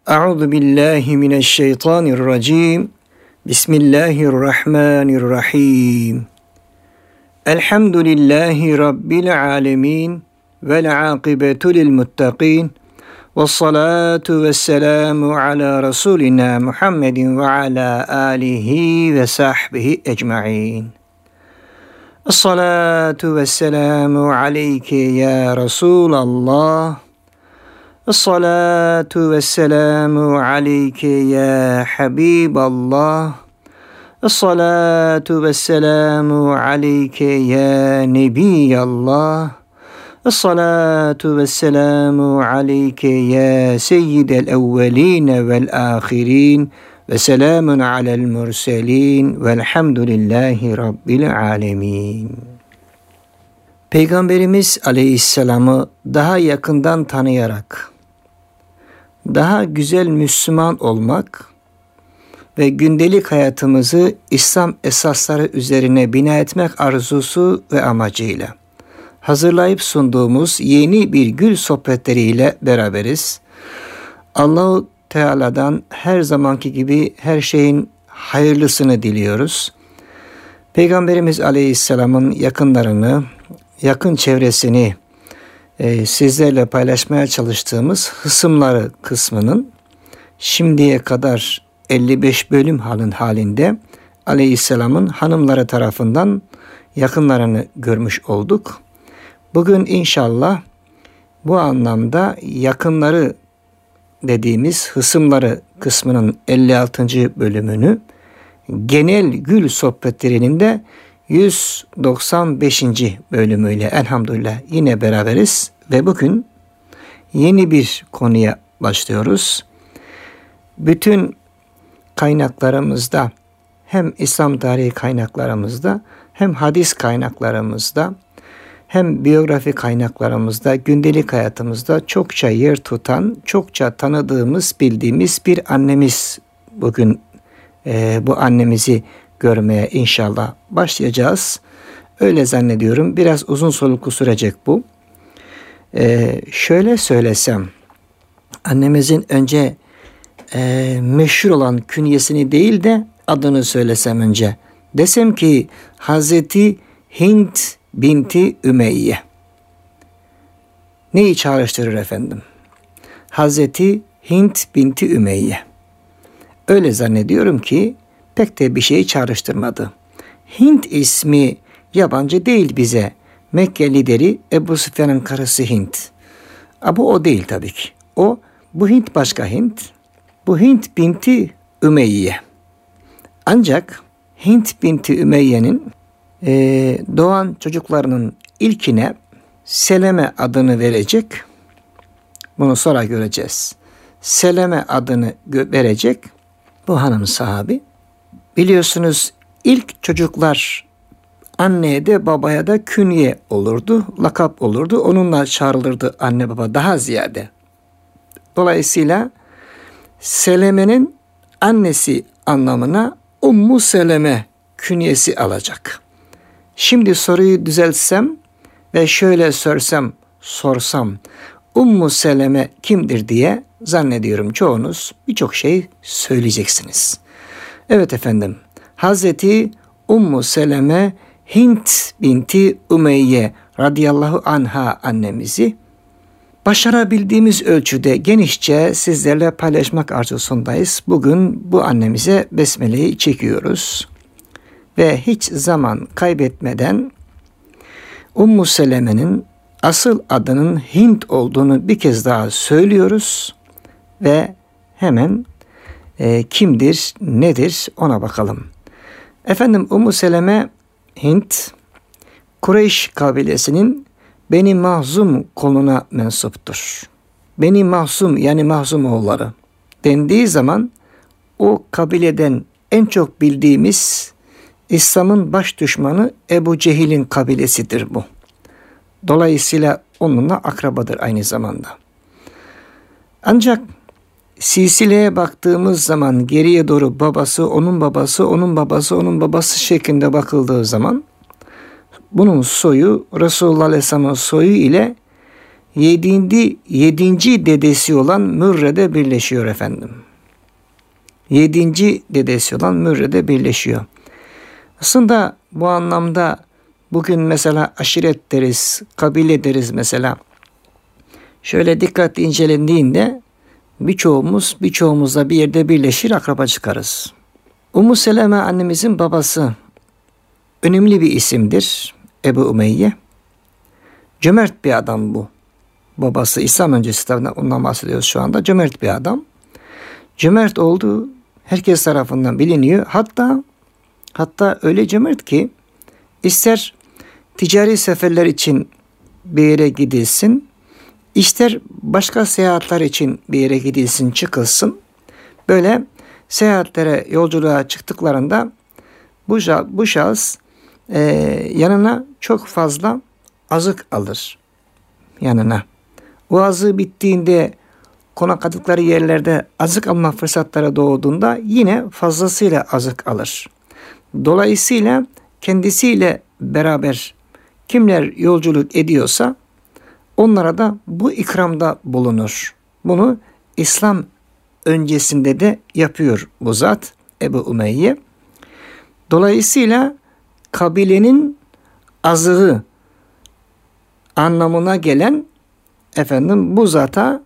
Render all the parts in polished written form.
Euzu billahi mineşşeytanirracim. Bismillahirrahmanirrahim. Elhamdülillahi rabbil alamin vel akibetu lil muttaqin. Vessalatu vesselamu ala rasulina Muhammedin ve ala alihi ve sahbihi ecmaîn. Essalatu vesselamu aleyke ya Resulallah. Esselatu vesselamu aleyke ya Habiballah. Esselatu vesselamu aleyke ya Nebiyallah. Esselatu vesselamu aleyke ya Seyyidel evveline vel ahirin. Ve selamun alel murselin. Velhamdülillahi Rabbil alemin. Peygamberimiz Aleyhisselam'ı daha yakından tanıyarak, daha güzel Müslüman olmak ve gündelik hayatımızı İslam esasları üzerine bina etmek arzusu ve amacıyla hazırlayıp sunduğumuz yeni bir gül sohbetleriyle beraberiz. Allah-u Teala'dan her zamanki gibi her şeyin hayırlısını diliyoruz. Peygamberimiz Aleyhisselam'ın yakınlarını, yakın çevresini sizlerle paylaşmaya çalıştığımız hısımları kısmının şimdiye kadar 55 bölüm halinde Aleyhisselam'ın hanımları tarafından yakınlarını görmüş olduk. Bugün inşallah bu anlamda yakınları dediğimiz hısımları kısmının 56. bölümünü genel gül sohbetlerinin de 195. bölümüyle elhamdülillah yine beraberiz ve bugün yeni bir konuya başlıyoruz. Bütün kaynaklarımızda, hem İslam tarihi kaynaklarımızda, hem hadis kaynaklarımızda, hem biyografi kaynaklarımızda, gündelik hayatımızda çokça yer tutan, çokça tanıdığımız, bildiğimiz bir annemiz. Bugün bu annemizi görmeye inşallah başlayacağız. Öyle zannediyorum. Biraz uzun soluklu sürecek bu. Şöyle söylesem, annemizin önce meşhur olan künyesini değil de adını söylesem önce. Desem ki Hazreti Hint binti Ümeyye. Neyi çağrıştırır efendim? Hazreti Hint binti Ümeyye. Öyle zannediyorum ki pek de bir şey çağrıştırmadı. Hint ismi yabancı değil bize. Mekke lideri Ebu Süfyan'ın karısı Hint. Ama o değil tabii ki. Bu Hint başka Hint. Bu Hint binti Ümeyye. Ancak Hint binti Ümeyye'nin doğan çocuklarının ilkine Seleme adını verecek. Bunu sonra göreceğiz. Seleme adını verecek bu hanım sahabi. Biliyorsunuz ilk çocuklar anneye de babaya da künye olurdu, lakap olurdu. Onunla çağrılırdı anne baba daha ziyade. Dolayısıyla Seleme'nin annesi anlamına Ummu Seleme künyesi alacak. Şimdi soruyu düzeltsem ve şöyle sorsam Ummu Seleme kimdir diye zannediyorum çoğunuz birçok şey söyleyeceksiniz. Evet efendim, Hazreti Ummu Seleme Hint binti Ümeyye radıyallahu anha annemizi başarabildiğimiz ölçüde genişçe sizlerle paylaşmak arzusundayız. Bugün bu annemize besmeleyi çekiyoruz ve hiç zaman kaybetmeden Ummu Seleme'nin asıl adının Hint olduğunu bir kez daha söylüyoruz ve hemen kimdir, nedir ona bakalım. Efendim Ummu Seleme Hint, Kureyş kabilesinin Beni Mahzum koluna mensuptur. Beni Mahzum yani Mahzum oğulları dendiği zaman o kabileden en çok bildiğimiz İslam'ın baş düşmanı Ebu Cehil'in kabilesidir bu. Dolayısıyla onunla akrabadır aynı zamanda. Ancak silsileye baktığımız zaman geriye doğru babası, onun babası, onun babası, onun babası şeklinde bakıldığı zaman bunun soyu Resulullah Aleyhisselam'ın soyu ile yedinci dedesi olan Mürre'de birleşiyor efendim. 7. dedesi olan Mürre'de birleşiyor. Aslında bu anlamda bugün mesela aşiret deriz, kabile deriz mesela. Şöyle dikkatli incelendiğinde birçoğumuzla bir yerde birleşir, akraba çıkarız. Ummu Seleme annemizin babası önemli bir isimdir. Ebu Ümeyye. Cömert bir adam bu. Babası İslam öncesi, tabii ondan bahsediyoruz şu anda. Cömert bir adam. Cömert olduğu herkes tarafından biliniyor. Hatta öyle cömert ki ister ticari seferler için bir yere gidilsin, ister başka seyahatler için bir yere gidilsin, çıkılsın. Böyle seyahatlere, yolculuğa çıktıklarında bu şahıs yanına çok fazla azık alır. Yanına. O azığı bittiğinde konakladıkları yerlerde azık alma fırsatları doğduğunda yine fazlasıyla azık alır. Dolayısıyla kendisiyle beraber kimler yolculuk ediyorsa onlara da bu ikramda bulunur. Bunu İslam öncesinde de yapıyor bu zat Ebu Ümeyye. Dolayısıyla kabilenin azığı anlamına gelen bu zata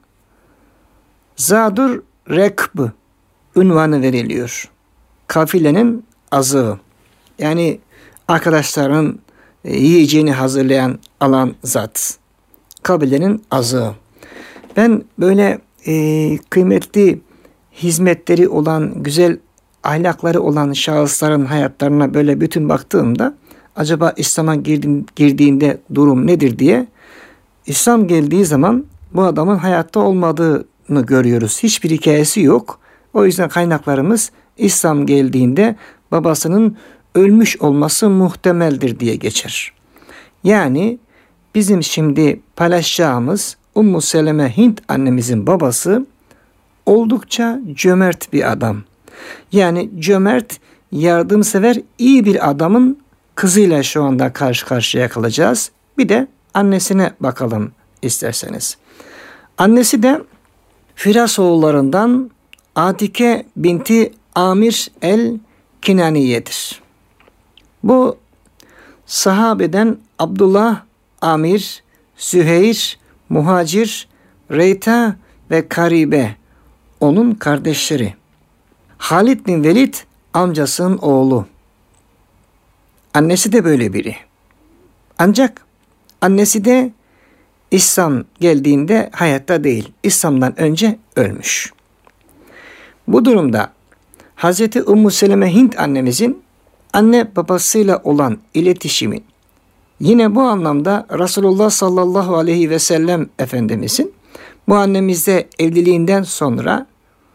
Zadur Rekb unvanı veriliyor. Kafilenin azığı. Yani arkadaşların yiyeceğini hazırlayan, alan zat. Kabilenin azığı. Ben böyle kıymetli hizmetleri olan, güzel ahlakları olan şahısların hayatlarına böyle bütün baktığımda acaba İslam'a girdiğinde durum nedir diye, İslam geldiği zaman bu adamın hayatta olmadığını görüyoruz. Hiçbir hikayesi yok. O yüzden kaynaklarımız İslam geldiğinde babasının ölmüş olması muhtemeldir diye geçer. Yani bizim şimdi paylaşacağımız Ummu Seleme Hint annemizin babası oldukça cömert bir adam. Yani cömert, yardımsever, iyi bir adamın kızıyla şu anda karşı karşıya kalacağız. Bir de annesine bakalım isterseniz. Annesi de Firas oğullarından Atike binti Amir el-Kinaniye'dir. Bu sahabeden Abdullah, Amir, Süheyr, Muhacir, Reyta ve Karibe onun kardeşleri. Halid bin Velid amcasının oğlu. Annesi de böyle biri. Ancak annesi de İslam geldiğinde hayatta değil. İslam'dan önce ölmüş. Bu durumda Hz. Ummu Seleme Hint annemizin anne babasıyla olan iletişimi, yine bu anlamda Resulullah sallallahu aleyhi ve sellem Efendimizin bu annemizle evliliğinden sonra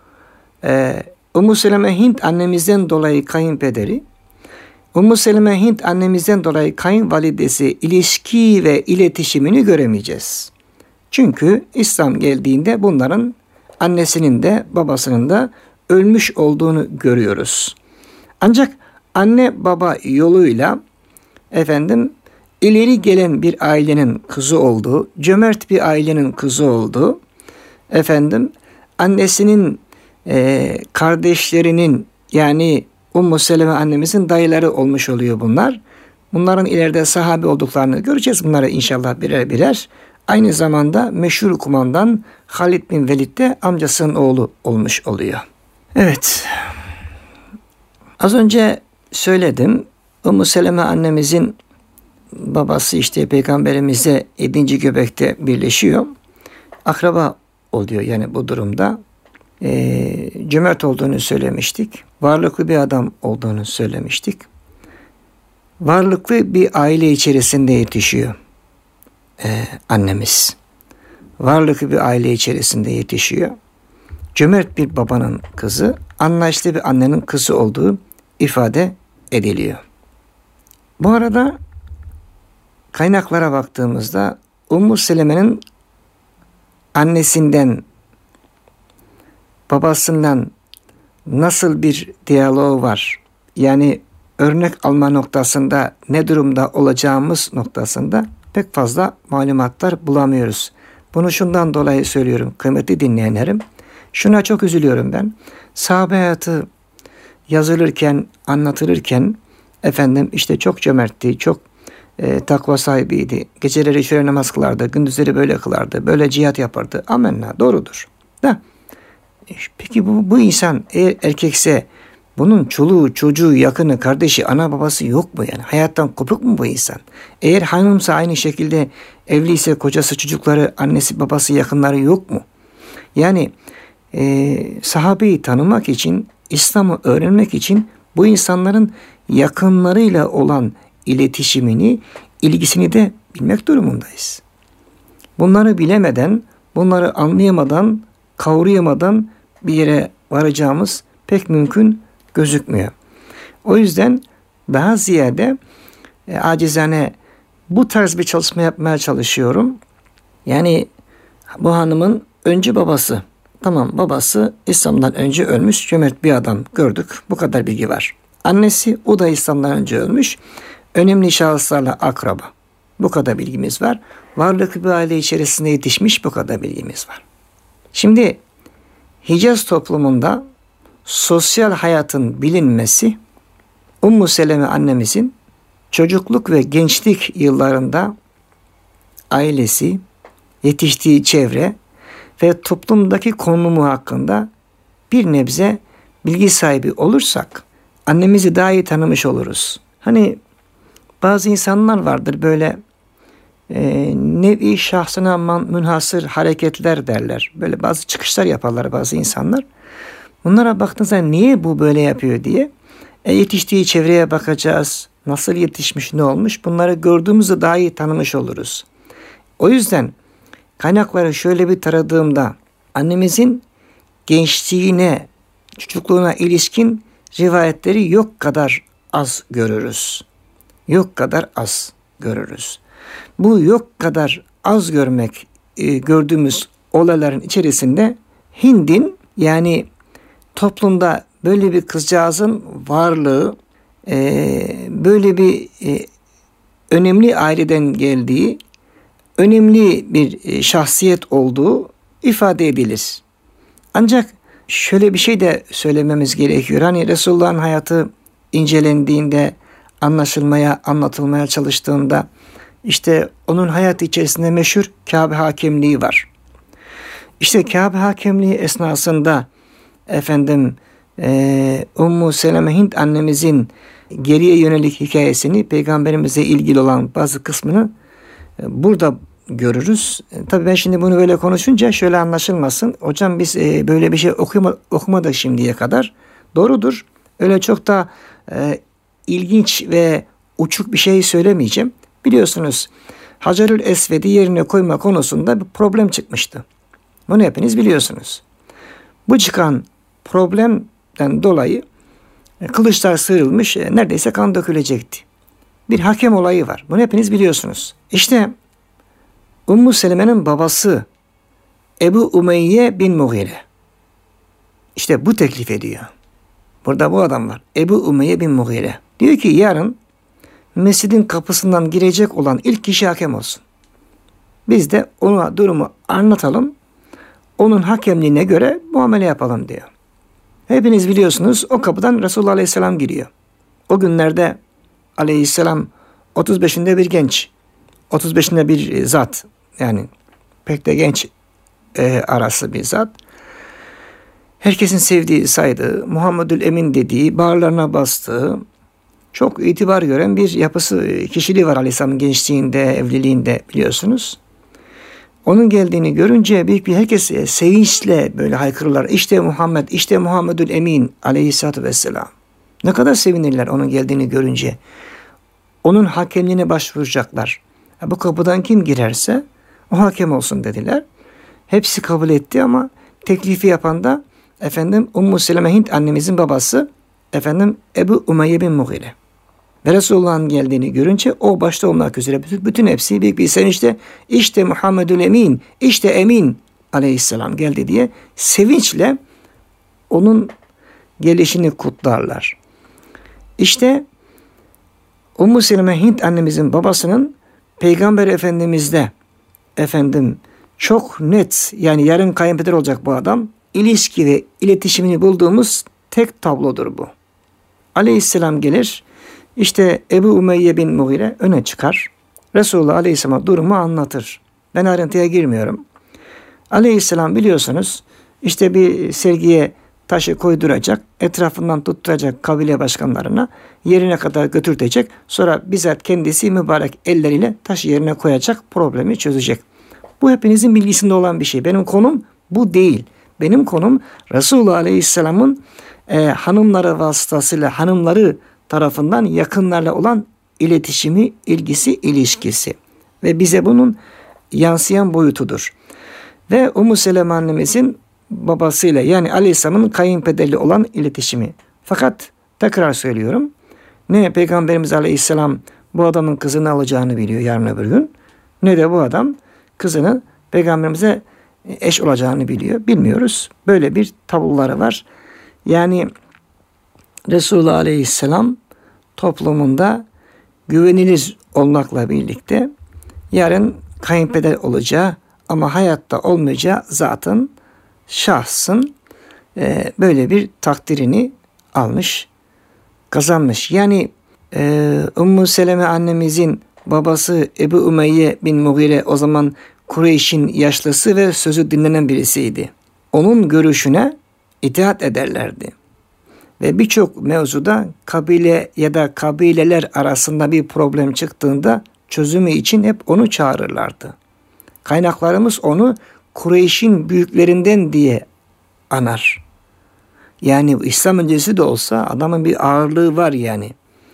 Ummu Seleme Hint annemizden dolayı kayınpederi, Ummu Seleme Hint annemizden dolayı kayınvalidesi ilişki ve iletişimini göremeyeceğiz. Çünkü İslam geldiğinde bunların annesinin de babasının da ölmüş olduğunu görüyoruz. Ancak anne baba yoluyla ileri gelen bir ailenin kızı olduğu, cömert bir ailenin kızı olduğu, annesinin kardeşlerinin, yani Ummu Seleme annemizin dayıları olmuş oluyor bunlar. Bunların ileride sahabe olduklarını göreceğiz. Bunları inşallah birer birer. Aynı zamanda meşhur kumandan Halid bin Velid de amcasının oğlu olmuş oluyor. Evet. Az önce söyledim. Ummu Seleme annemizin babası Peygamberimizle 7. göbekte birleşiyor. Akraba oluyor yani bu durumda. Cömert olduğunu söylemiştik. Varlıklı bir adam olduğunu söylemiştik. Varlıklı bir aile içerisinde yetişiyor annemiz. Varlıklı bir aile içerisinde yetişiyor. Cömert bir babanın kızı, anlayışlı bir annenin kızı olduğu ifade ediliyor. Bu arada kaynaklara baktığımızda Ummu Seleme'nin annesinden, babasından nasıl bir diyaloğu var? Yani örnek alma noktasında ne durumda olacağımız noktasında pek fazla malumatlar bulamıyoruz. Bunu şundan dolayı söylüyorum kıymetli dinleyenlerim. Şuna çok üzülüyorum ben. Sahabe hayatı yazılırken, anlatılırken işte çok cömertti, çok takva sahibiydi. Geceleri şöyle namaz kılardı, gündüzleri böyle kılardı, böyle cihat yapardı. Amenna, doğrudur. Da peki bu insan eğer erkekse bunun çoluğu, çocuğu, yakını, kardeşi, ana babası yok mu yani? Hayattan kopuk mu bu insan? Eğer hanımsa aynı şekilde evliyse kocası, çocukları, annesi, babası, yakınları yok mu? Yani sahabeyi tanımak için, İslam'ı öğrenmek için bu insanların yakınlarıyla olan iletişimini, ilgisini de bilmek durumundayız. Bunları bilemeden, bunları anlayamadan, kavrayamadan bir yere varacağımız pek mümkün gözükmüyor. O yüzden daha ziyade acizane bu tarz bir çalışma yapmaya çalışıyorum. Yani bu hanımın önce babası, tamam babası İslam'dan önce ölmüş cömert bir adam gördük. Bu kadar bilgi var. Annesi o da İslam'dan önce ölmüş. Önemli şahıslarla akraba. Bu kadar bilgimiz var. Varlıklı bir aile içerisinde yetişmiş bu kadar bilgimiz var. Şimdi Hicaz toplumunda sosyal hayatın bilinmesi Ummu Seleme annemizin çocukluk ve gençlik yıllarında ailesi, yetiştiği çevre ve toplumdaki konumu hakkında bir nebze bilgi sahibi olursak annemizi daha iyi tanımış oluruz. Hani bazı insanlar vardır böyle nevi şahsına münhasır hareketler derler. Böyle bazı çıkışlar yaparlar bazı insanlar. Bunlara baktığınızda niye bu böyle yapıyor diye yetiştiği çevreye bakacağız. Nasıl yetişmiş, ne olmuş? Bunları gördüğümüzde daha iyi tanımış oluruz. O yüzden kaynakları şöyle bir taradığımda annemizin gençliğine, çocukluğuna ilişkin rivayetleri yok kadar az görürüz. Yok kadar az görürüz. Bu yok kadar az gördüğümüz olayların içerisinde Hind'in yani toplumda böyle bir kızcağızın varlığı, böyle bir önemli aileden geldiği, önemli bir şahsiyet olduğu ifade edilir. Ancak şöyle bir şey de söylememiz gerekiyor. Hani Resulullah'ın hayatı incelendiğinde, anlaşılmaya, anlatılmaya çalıştığında işte onun hayatı içerisinde meşhur Kabe hakemliği var. İşte Kabe hakemliği esnasında Ummu Seleme Hint annemizin geriye yönelik hikayesini, peygamberimize ilgili olan bazı kısmını burada görürüz. Tabii ben şimdi bunu böyle konuşunca şöyle anlaşılmasın. Hocam biz böyle bir şey okumadık şimdiye kadar. Doğrudur. Öyle çok da ilginç ve uçuk bir şey söylemeyeceğim. Biliyorsunuz Hacerül Esved'i yerine koyma konusunda bir problem çıkmıştı. Bunu hepiniz biliyorsunuz. Bu çıkan problemden dolayı kılıçlar sıyrılmış, neredeyse kan dökülecekti. Bir hakem olayı var. Bunu hepiniz biliyorsunuz. İşte Ummu Seleme'nin babası Ebu Umeyye bin Mughire. İşte bu teklif ediyor. Burada bu adam var. Ebu Umeyye bin Mughire. Diyor ki yarın mescidin kapısından girecek olan ilk kişi hakem olsun. Biz de ona durumu anlatalım. Onun hakemliğine göre muamele yapalım diyor. Hepiniz biliyorsunuz o kapıdan Resulullah Aleyhisselam giriyor. O günlerde Aleyhisselam 35'inde bir genç. 35'inde bir zat. Yani pek de genç arası bir zat. Herkesin sevdiği, saydığı, Muhammedül Emin dediği, bağırlarına bastığı, çok itibar gören bir yapısı, kişiliği var Aleyhisselam'ın gençliğinde, evliliğinde biliyorsunuz. Onun geldiğini görünce herkes sevinçle böyle haykırırlar. İşte Muhammed, işte Muhammedül Emin aleyhissalatü vesselam. Ne kadar sevinirler onun geldiğini görünce. Onun hakemliğine başvuracaklar. Bu kapıdan kim girerse o hakem olsun dediler. Hepsi kabul etti ama teklifi yapan da Ummu Seleme Hint annemizin babası Ebu Umeyye bin Mughire. Ve Resulullah'ın geldiğini görünce o başta olmak üzere bütün hepsi büyük bir sevinçle işte Muhammedül Emin, işte Emin aleyhisselam geldi diye sevinçle onun gelişini kutlarlar. İşte Ummu Seleme Hint annemizin babasının Peygamber Efendimiz'de Çok net, yani yarın kayınpeder olacak bu adam. İlişki ve iletişimini bulduğumuz tek tablodur bu. Aleyhisselam gelir, işte Ebu Umeyye bin Mughire öne çıkar. Resulullah Aleyhisselam'a durumu anlatır. Ben ayrıntıya girmiyorum. Aleyhisselam biliyorsunuz işte bir sergiye taşı koyduracak, etrafından tutturacak kabile başkanlarına, yerine kadar götürtecek. Sonra bizzat kendisi mübarek elleriyle taşı yerine koyacak, problemi çözecek. Bu hepinizin bilgisinde olan bir şey. Benim konum bu değil. Benim konum Resulullah Aleyhisselam'ın hanımları vasıtasıyla, hanımları tarafından yakınlarla olan iletişimi, ilgisi, ilişkisi. Ve bize bunun yansıyan boyutudur. Ve Ümmü Seleme annemizin babasıyla, yani Aleyhisselam'ın kayınpederi olan iletişimi. Fakat tekrar söylüyorum, ne Peygamberimiz Aleyhisselam bu adamın kızını alacağını biliyor yarın öbür gün, ne de bu adam kızını Peygamberimize eş olacağını biliyor. Bilmiyoruz. Böyle bir tabloları var. Yani Resulullah Aleyhisselam toplumunda güvenilir olmakla birlikte yarın kayınpeder olacağı ama hayatta olmayacağı zatın, şahsın böyle bir takdirini almış, kazanmış. Yani Ümmü Seleme annemizin babası Ebu Umeyye bin Mughire o zaman Kureyş'in yaşlısı ve sözü dinlenen birisiydi. Onun görüşüne itaat ederlerdi. Ve birçok mevzuda kabile ya da kabileler arasında bir problem çıktığında çözümü için hep onu çağırırlardı. Kaynaklarımız onu Kureyş'in büyüklerinden diye anar. Yani İslam öncesi de olsa adamın bir ağırlığı var yani.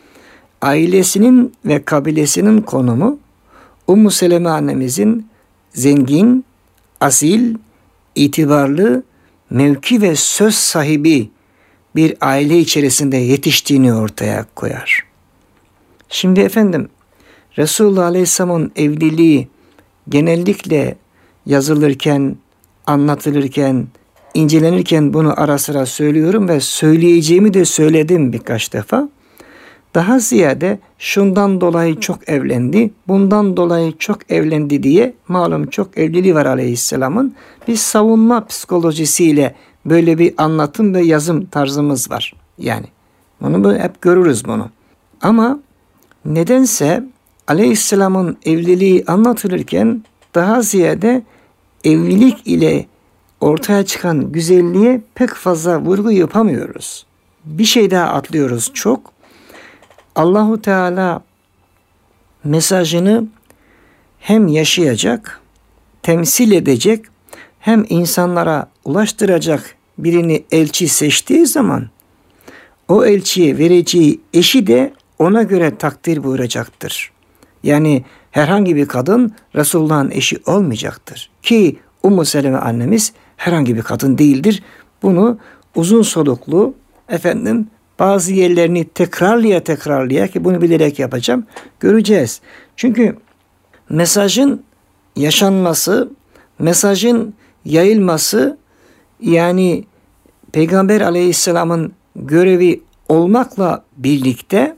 Ailesinin ve kabilesinin konumu Ümmü Seleme annemizin zengin, asil, itibarlı, mevki ve söz sahibi bir aile içerisinde yetiştiğini ortaya koyar. Şimdi efendim, Resulullah Aleyhisselam'ın evliliği genellikle yazılırken, anlatılırken, incelenirken bunu ara sıra söylüyorum ve söyleyeceğimi de söyledim birkaç defa. Daha ziyade şundan dolayı çok evlendi, bundan dolayı çok evlendi diye, malum çok evliliği var Aleyhisselam'ın, bir savunma psikolojisiyle böyle bir anlatım ve yazım tarzımız var. Yani bunu böyle hep görürüz bunu. Ama nedense Aleyhisselam'ın evliliği anlatılırken daha ziyade evlilik ile ortaya çıkan güzelliğe pek fazla vurgu yapamıyoruz. Bir şey daha atlıyoruz çok. Allahu Teala mesajını hem yaşayacak, temsil edecek, hem insanlara ulaştıracak birini elçi seçtiği zaman o elçiye vereceği eşi de ona göre takdir buyuracaktır. Yani herhangi bir kadın Resulullah'ın eşi olmayacaktır. Ki Ümmü Seleme annemiz herhangi bir kadın değildir. Bunu uzun soluklu bazı yerlerini tekrarlaya ki bunu bilerek yapacağım, göreceğiz. Çünkü mesajın yaşanması, mesajın yayılması, yani Peygamber Aleyhisselam'ın görevi olmakla birlikte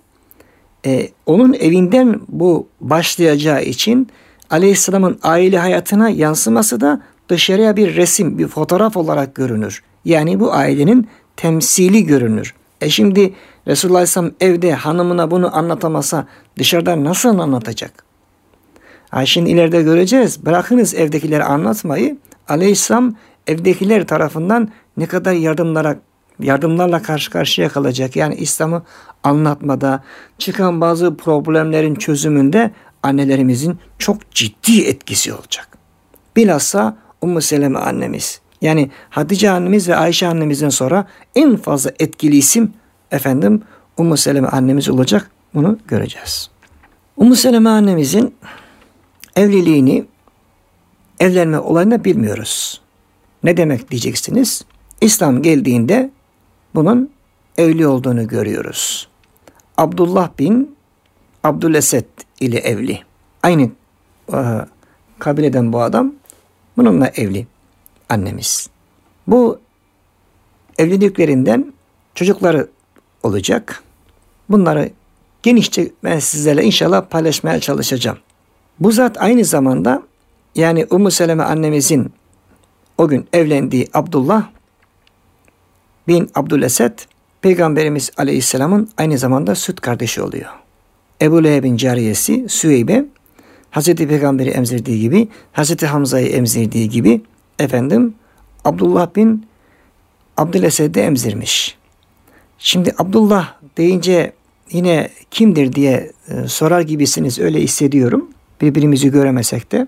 onun evinden bu başlayacağı için Aleyhisselam'ın aile hayatına yansıması da dışarıya bir resim, bir fotoğraf olarak görünür. Yani bu ailenin temsili görünür. Şimdi Resulullah Aleyhisselam evde hanımına bunu anlatamasa dışarıda nasıl anlatacak? Şimdi ileride göreceğiz. Bırakınız evdekileri anlatmayı. Aleyhisselam evdekiler tarafından ne kadar yardımlarla karşı karşıya kalacak. Yani İslam'ı anlatmada, çıkan bazı problemlerin çözümünde annelerimizin çok ciddi etkisi olacak. Bilhassa Ümmü Seleme annemiz. Yani Hatice annemiz ve Ayşe annemizden sonra en fazla etkili isim Ümmü Seleme annemiz olacak. Bunu göreceğiz. Ümmü Seleme annemizin evliliğini, evlenme olayını bilmiyoruz. Ne demek diyeceksiniz? İslam geldiğinde bunun evli olduğunu görüyoruz. Abdullah bin Abdülesed ile evli. Aynı kabileden bu adam. Bununla evli annemiz. Bu evliliklerinden çocukları olacak. Bunları genişçe ben sizlerle inşallah paylaşmaya çalışacağım. Bu zat aynı zamanda yani Ümmü Seleme annemizin o gün evlendiği Abdullah bin Abdülesed, Peygamberimiz Aleyhisselam'ın aynı zamanda süt kardeşi oluyor. Ebu Leheb'in cariyesi Süheybe, Hazreti Peygamber'i emzirdiği gibi, Hazreti Hamza'yı emzirdiği gibi, Abdullah bin Abdülesed'i emzirmiş. Şimdi Abdullah deyince yine kimdir diye sorar gibisiniz, öyle hissediyorum. Birbirimizi göremesek de.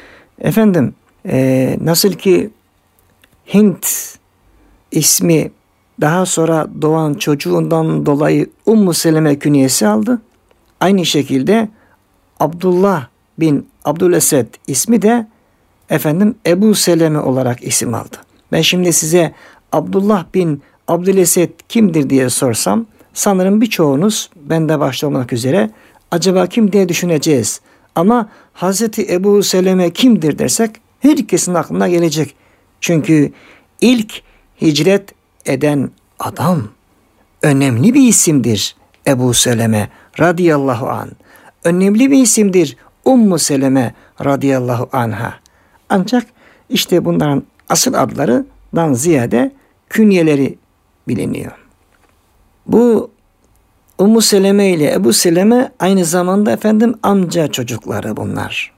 Nasıl ki Hint ismi daha sonra doğan çocuğundan dolayı Ümmü Seleme künyesi aldı. Aynı şekilde Abdullah bin Abdülesed ismi de Ebu Seleme olarak isim aldı. Ben şimdi size Abdullah bin Abdülesed kimdir diye sorsam, sanırım birçoğunuz, ben de başta olmak üzere, acaba kim diye düşüneceğiz. Ama Hazreti Ebu Seleme kimdir dersek herkesin aklına gelecek. Çünkü ilk hicret eden adam, önemli bir isimdir Ebu Seleme radıyallahu anh. Önemli bir isimdir Ümmü Seleme radıyallahu anha. Ancak işte bunların asıl adlarından ziyade künyeleri biliniyor. Bu Ümmü Seleme ile Ebu Seleme aynı zamanda amca çocukları bunlar.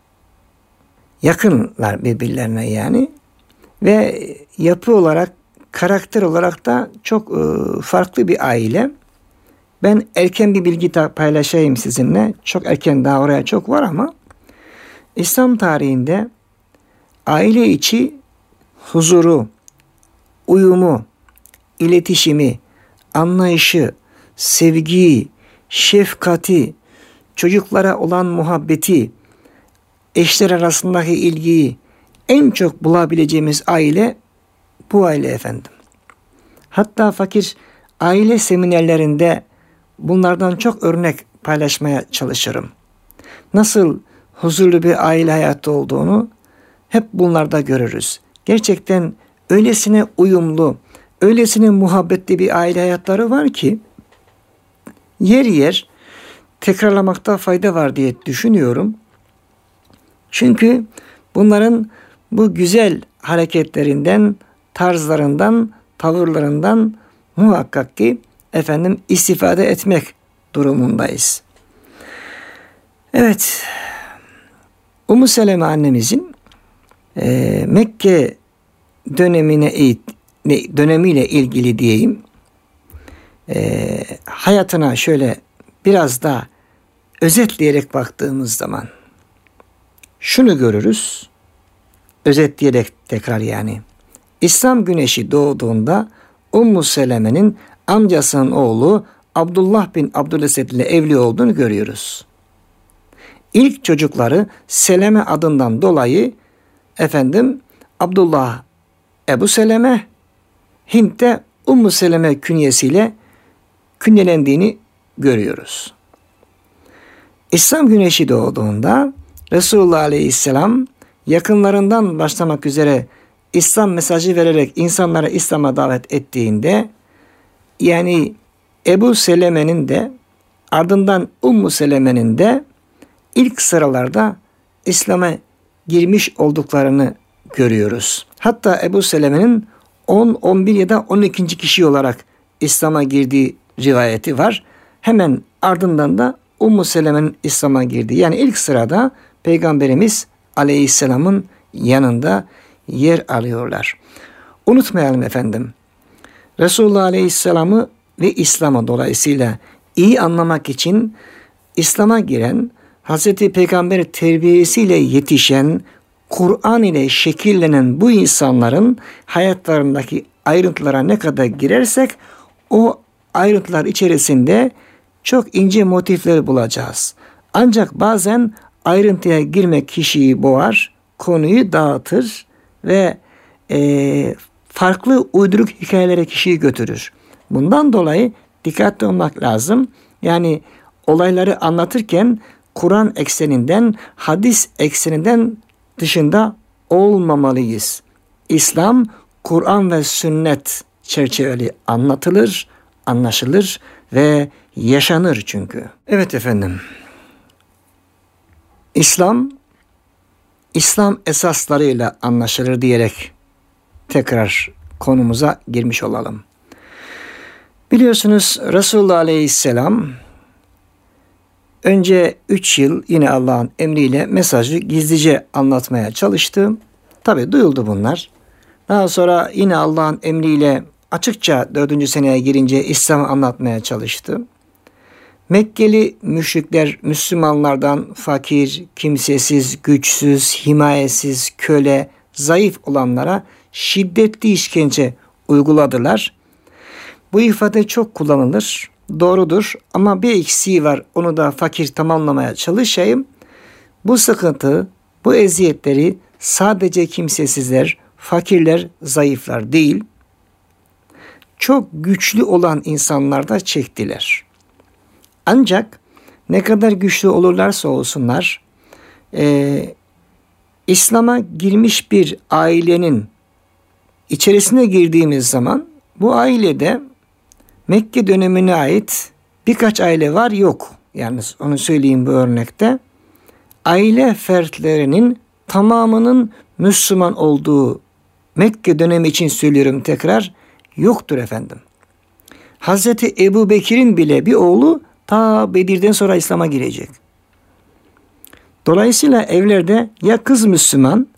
Yakınlar birbirlerine yani. Ve yapı olarak, karakter olarak da çok farklı bir aile. Ben erken bir bilgi paylaşayım sizinle. Çok erken, daha oraya çok var ama İslam tarihinde aile içi huzuru, uyumu, iletişimi, anlayışı, sevgiyi, şefkati, çocuklara olan muhabbeti, eşler arasındaki ilgiyi en çok bulabileceğimiz aile bu aile . Hatta fakir aile seminerlerinde bunlardan çok örnek paylaşmaya çalışırım. Nasıl huzurlu bir aile hayatı olduğunu hep bunlarda görürüz. Gerçekten öylesine uyumlu, öylesine muhabbetli bir aile hayatları var ki yer yer tekrarlamakta fayda var diye düşünüyorum. Çünkü bunların bu güzel hareketlerinden, tarzlarından, tavırlarından muhakkak ki istifade etmek durumundayız. Evet, Ümmü Seleme annemizin Mekke dönemiyle ilgili diyeyim, hayatına şöyle biraz da özetleyerek baktığımız zaman şunu görürüz. Özetleyerek tekrar yani. İslam güneşi doğduğunda Ümmü Seleme'nin amcasının oğlu Abdullah bin Abdülesed ile evli olduğunu görüyoruz. İlk çocukları Seleme adından dolayı Abdullah Ebu Seleme, Hint'te Ümmü Seleme künyesiyle künyelendiğini görüyoruz. İslam güneşi doğduğunda Resulullah Aleyhisselam yakınlarından başlamak üzere İslam mesajı vererek insanları İslam'a davet ettiğinde, yani Ebu Seleme'nin de ardından Ümmü Seleme'nin de ilk sıralarda İslam'a girmiş olduklarını görüyoruz. Hatta Ebu Seleme'nin 10, 11 ya da 12. kişi olarak İslam'a girdiği rivayeti var. Hemen ardından da Ümmü Seleme'nin İslam'a girdiği, yani ilk sırada Peygamberimiz Aleyhisselam'ın yanında yer alıyorlar. Unutmayalım Resulullah Aleyhisselam'ı ve İslam'ı dolayısıyla iyi anlamak için İslam'a giren, Hazreti Peygamber terbiyesiyle yetişen, Kur'an ile şekillenen bu insanların hayatlarındaki ayrıntılara ne kadar girersek o ayrıntılar içerisinde çok ince motifleri bulacağız. Ancak bazen ayrıntıya girmek kişiyi boğar, konuyu dağıtır ve farklı uyduruk hikayelere kişiyi götürür. Bundan dolayı dikkatli olmak lazım. Yani olayları anlatırken Kur'an ekseninden, hadis ekseninden dışında olmamalıyız. İslam, Kur'an ve sünnet çerçeveli anlatılır, anlaşılır ve yaşanır çünkü. Evet İslam, İslam esaslarıyla anlaşılır diyerek tekrar konumuza girmiş olalım. Biliyorsunuz Resulullah Aleyhisselam önce 3 yıl yine Allah'ın emriyle mesajı gizlice anlatmaya çalıştı. Tabi duyuldu bunlar. Daha sonra yine Allah'ın emriyle açıkça 4. seneye girince İslam'ı anlatmaya çalıştı. Mekkeli müşrikler Müslümanlardan fakir, kimsesiz, güçsüz, himayesiz, köle, zayıf olanlara şiddetli işkence uyguladılar. Bu ifade çok kullanılır, doğrudur ama bir eksiği var. Onu da fakir tamamlamaya çalışayım. Bu sıkıntı, bu eziyetleri sadece kimsesizler, fakirler, zayıflar değil, çok güçlü olan insanlar da çektiler. Ancak ne kadar güçlü olurlarsa olsunlar, İslam'a girmiş bir ailenin içerisine girdiğimiz zaman bu ailede Mekke dönemine ait birkaç aile var yok. Yalnız onu söyleyeyim bu örnekte. Aile fertlerinin tamamının Müslüman olduğu Mekke dönemi için söylüyorum tekrar, yoktur efendim. Hazreti Ebu Bekir'in bile bir oğlu ta Bedir'den sonra İslam'a girecek. Dolayısıyla evlerde ya kız Müslüman,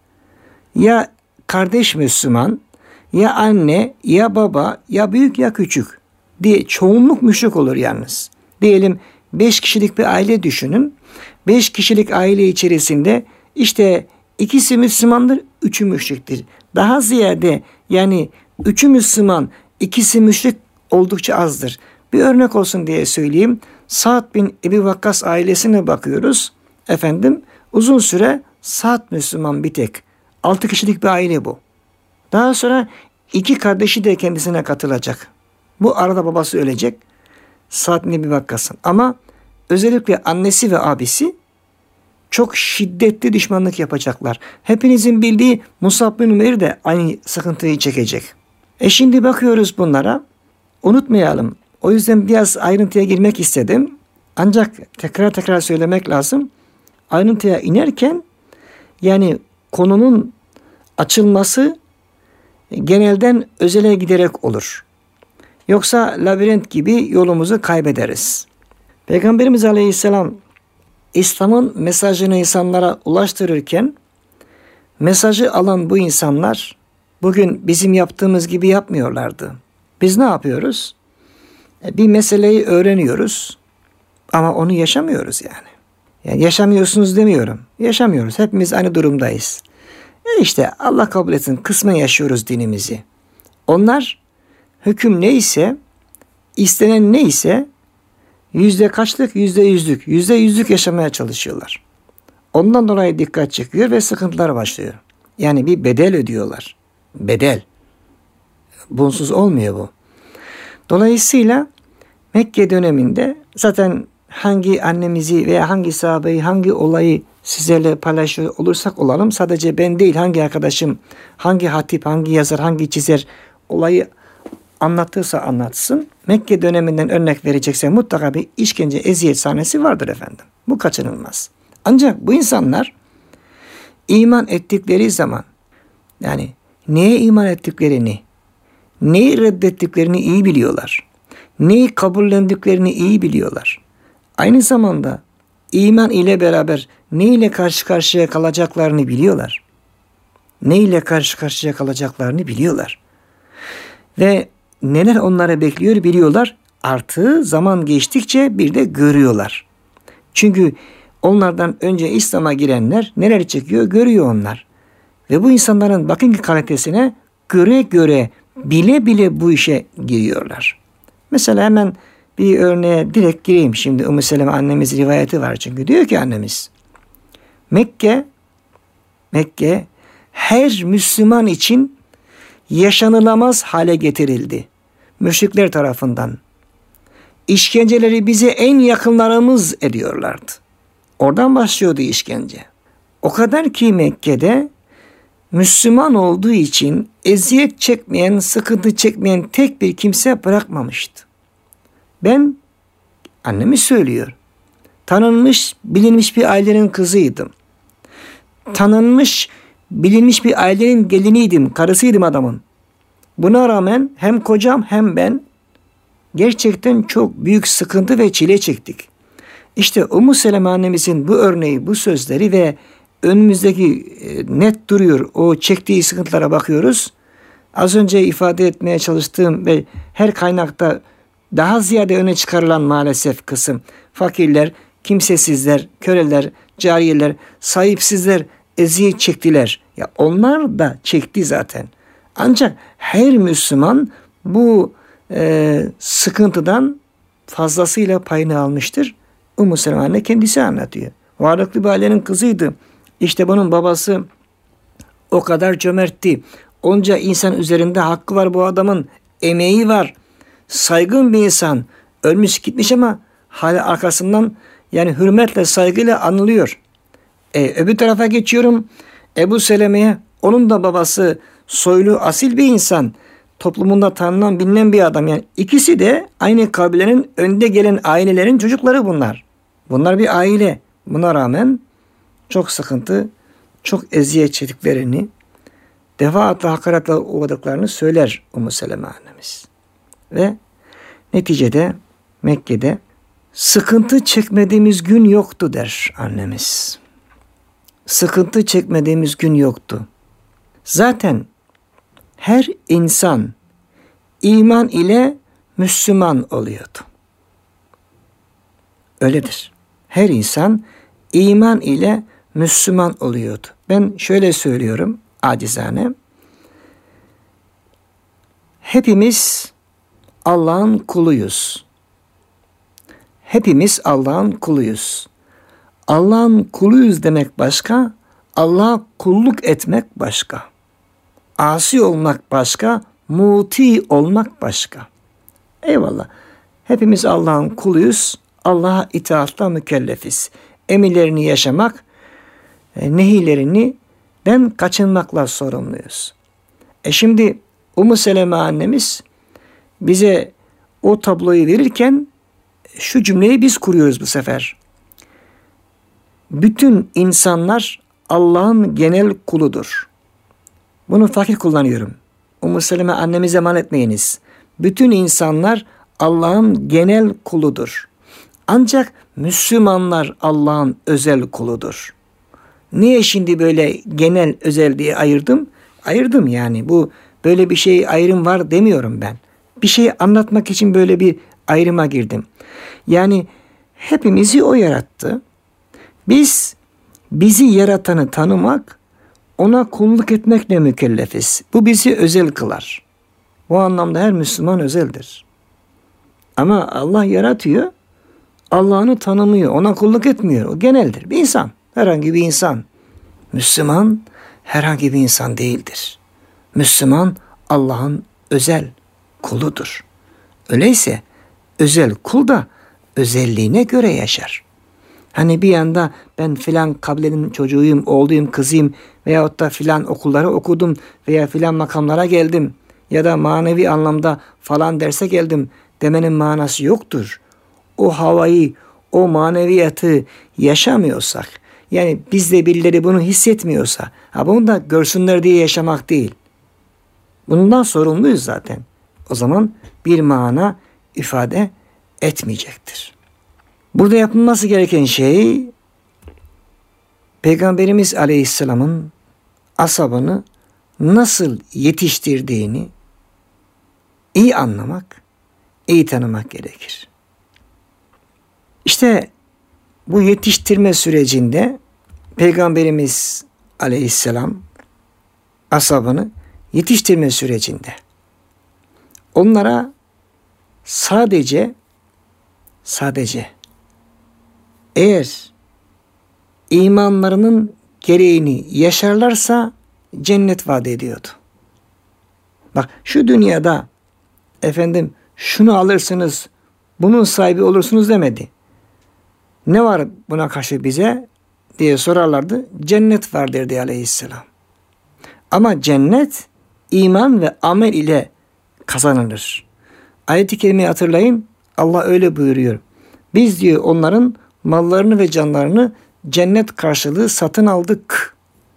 ya kardeş Müslüman, ya anne, ya baba, ya büyük ya küçük diye çoğunluk müşrik olur yalnız. Diyelim 5 kişilik bir aile düşünün. 5 kişilik aile içerisinde işte ikisi Müslümandır, 3'ü müşriktir. Daha ziyade yani 3'ü Müslüman, ikisi müşrik oldukça azdır. Bir örnek olsun diye söyleyeyim. Sa'd bin Ebi Vakkas ailesine bakıyoruz. Efendim uzun süre Sa'd Müslüman bir tek. 6 kişilik bir aile bu. Daha sonra 2 kardeşi de kendisine katılacak. Bu arada babası ölecek. Sa'd bin Ebi Vakkas'ın. Ama özellikle annesi ve abisi çok şiddetli düşmanlık yapacaklar. Hepinizin bildiği Musab bin Umeyr de aynı sıkıntıyı çekecek. Şimdi bakıyoruz bunlara. Unutmayalım. O yüzden biraz ayrıntıya girmek istedim. Ancak tekrar söylemek lazım. Ayrıntıya inerken yani konunun açılması genelden özele giderek olur. Yoksa labirent gibi yolumuzu kaybederiz. Peygamberimiz Aleyhisselam İslam'ın mesajını insanlara ulaştırırken mesajı alan bu insanlar bugün bizim yaptığımız gibi yapmıyorlardı. Biz ne yapıyoruz? Bir meseleyi öğreniyoruz ama onu yaşamıyoruz yani. Yani yaşamıyorsunuz demiyorum. Yaşamıyoruz. Hepimiz aynı durumdayız. İşte Allah kabul etsin kısmen yaşıyoruz dinimizi. Onlar hüküm neyse, istenen neyse yüzde kaçlık? %100'lük. %100'lük yaşamaya çalışıyorlar. Ondan dolayı dikkat çekiyor ve sıkıntılar başlıyor. Yani bir bedel ödüyorlar. Bedel. Bunsuz olmuyor bu. Dolayısıyla Mekke döneminde zaten hangi annemizi veya hangi sahabeyi, hangi olayı sizlerle paylaşıyor olursak olalım, sadece ben değil hangi arkadaşım, hangi hatip, hangi yazar, hangi çizer olayı anlattıysa anlatsın. Mekke döneminden örnek verecekse mutlaka bir işkence, eziyet sahnesi vardır efendim. Bu kaçınılmaz. Ancak bu insanlar iman ettikleri zaman yani neye iman ettiklerini, neyi reddettiklerini iyi biliyorlar. Neyi kabullendiklerini iyi biliyorlar. Aynı zamanda iman ile beraber ne ile karşı karşıya kalacaklarını biliyorlar. Ne ile karşı karşıya kalacaklarını biliyorlar. Ve neler onlara bekliyor biliyorlar. Artı zaman geçtikçe bir de görüyorlar. Çünkü onlardan önce İslam'a girenler neler çekiyor görüyor onlar. Ve bu insanların bakın ki kalitesine göre bile bu işe giriyorlar. Mesela hemen bir örneğe direkt gireyim. Şimdi Ümmü Seleme annemiz rivayeti var çünkü. Diyor ki annemiz Mekke her Müslüman için yaşanılamaz hale getirildi. Müşrikler tarafından. İşkenceleri bize en yakınlarımız ediyorlardı. Oradan başlıyordu işkence. O kadar ki Mekke'de Müslüman olduğu için eziyet çekmeyen, sıkıntı çekmeyen tek bir kimse bırakmamıştı. Ben, annemi söylüyor, tanınmış, bilinmiş bir ailenin kızıydım. tanınmış, bilinmiş bir ailenin geliniydim, karısıydım adamın. Buna rağmen hem kocam hem ben gerçekten çok büyük sıkıntı ve çile çektik. İşte Ümmü Seleme annemizin bu örneği, bu sözleri ve önümüzdeki net duruyor. O çektiği sıkıntılara bakıyoruz. Az önce ifade etmeye çalıştığım ve her kaynakta daha ziyade öne çıkarılan maalesef kısım. Fakirler, kimsesizler, köleler, cariyeler, sahipsizler eziyet çektiler. Ya onlar da çekti zaten. Ancak her Müslüman bu sıkıntıdan fazlasıyla payını almıştır. Ümmü Seleme anne kendisi anlatıyor. Varlıklı bir ailenin kızıydı. İşte bunun babası o kadar cömertti. Onca insan üzerinde hakkı var bu adamın. Emeği var. Saygın bir insan. Ölmüş gitmiş ama hala arkasından yani hürmetle, saygıyla anılıyor. Öbür tarafa geçiyorum. Ebu Seleme'ye, onun da babası soylu, asil bir insan. Toplumunda tanınan, bilinen bir adam. Yani ikisi de aynı kabilenin önde gelen ailelerin çocukları bunlar. Bunlar bir aile. Buna rağmen çok sıkıntı, çok eziyet çektiklerini, defaatle hakaretle uğradıklarını söyler Ümmü Seleme annemiz. Ve neticede Mekke'de sıkıntı çekmediğimiz gün yoktu der annemiz. Sıkıntı çekmediğimiz gün yoktu. Zaten her insan iman ile Müslüman oluyordu. Öyledir. Her insan iman ile Müslüman oluyordu. Ben şöyle söylüyorum acizane. Hepimiz Allah'ın kuluyuz. Hepimiz Allah'ın kuluyuz. Allah'ın kuluyuz demek başka, Allah'a kulluk etmek başka. Asi olmak başka, muti olmak başka. Eyvallah. Hepimiz Allah'ın kuluyuz. Allah'a itaatla mükellefiz. Emirlerini yaşamak, nehiylerinden kaçınmakla sorumluyuz. Şimdi Ümmü Seleme annemiz bize o tabloyu verirken şu cümleyi biz kuruyoruz bu sefer. Bütün insanlar Allah'ın genel kuludur. Bunu fakir kullanıyorum. Ümmü Seleme annemize eman etmeyiniz. Bütün insanlar Allah'ın genel kuludur. Ancak Müslümanlar Allah'ın özel kuludur. Niye şimdi böyle genel özel diye ayırdım? Ayırdım yani bu böyle bir şey ayrım var demiyorum ben. Bir şey anlatmak için böyle bir ayrıma girdim. Yani hepimizi o yarattı. Biz bizi yaratanı tanımak, ona kulluk etmekle mükellefiz. Bu bizi özel kılar. Bu anlamda her Müslüman özeldir. Ama Allah yaratıyor, Allah'ını tanımıyor, ona kulluk etmiyor. O geneldir. Bir insan, herhangi bir insan. Müslüman herhangi bir insan değildir. Müslüman Allah'ın özel kuludur. Öyleyse özel kul da özelliğine göre yaşar. Hani bir yanda ben filan kabilenin çocuğuyum, oğluyum, kızıyım veyahut da filan okulları okudum veya filan makamlara geldim ya da manevi anlamda falan derse geldim demenin manası yoktur. O havayı, o maneviyatı yaşamıyorsak, yani bizde birileri bunu hissetmiyorsa, bunu da görsünler diye yaşamak değil. Bundan sorumluyuz zaten. O zaman bir mana ifade etmeyecektir. Burada yapılması gereken şey Peygamberimiz Aleyhisselam'ın ashabını nasıl yetiştirdiğini iyi anlamak, iyi tanımak gerekir. İşte bu yetiştirme sürecinde Peygamberimiz Aleyhisselam ashabını yetiştirme sürecinde onlara sadece eğer imanlarının gereğini yaşarlarsa cennet vaat ediyordu. Bak şu dünyada şunu alırsınız, bunun sahibi olursunuz demedi. Ne var buna karşı bize diye sorarlardı. Cennet var derdi Aleyhisselam. Ama cennet iman ve amel ile kazanılır. Ayet-i kerimeyi hatırlayın. Allah öyle buyuruyor. Biz diyor onların mallarını ve canlarını cennet karşılığı satın aldık.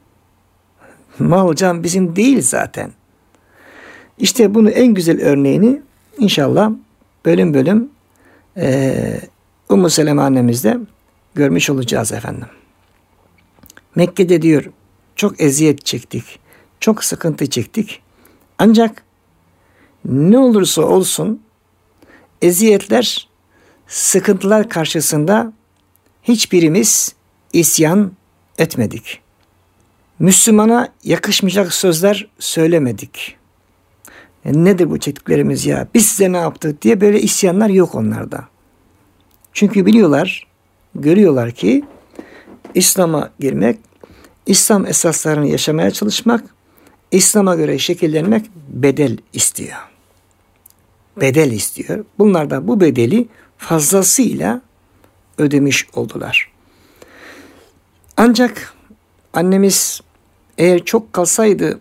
Mal can bizim değil zaten. İşte bunu en güzel örneğini inşallah bölüm bölüm Ümmü Seleme annemizde görmüş olacağız efendim. Mekke'de diyor çok eziyet çektik, çok sıkıntı çektik. Ancak ne olursa olsun eziyetler, sıkıntılar karşısında hiçbirimiz isyan etmedik. Müslümana yakışmayacak sözler söylemedik. Nedir bu çektiklerimiz ya? Biz size ne yaptık diye böyle isyanlar yok onlarda. Çünkü biliyorlar, görüyorlar ki İslam'a girmek, İslam esaslarını yaşamaya çalışmak, İslam'a göre şekillenmek bedel istiyor. Bedel istiyor. Bunlar da bu bedeli fazlasıyla ödemiş oldular. Ancak annemiz eğer çok kalsaydı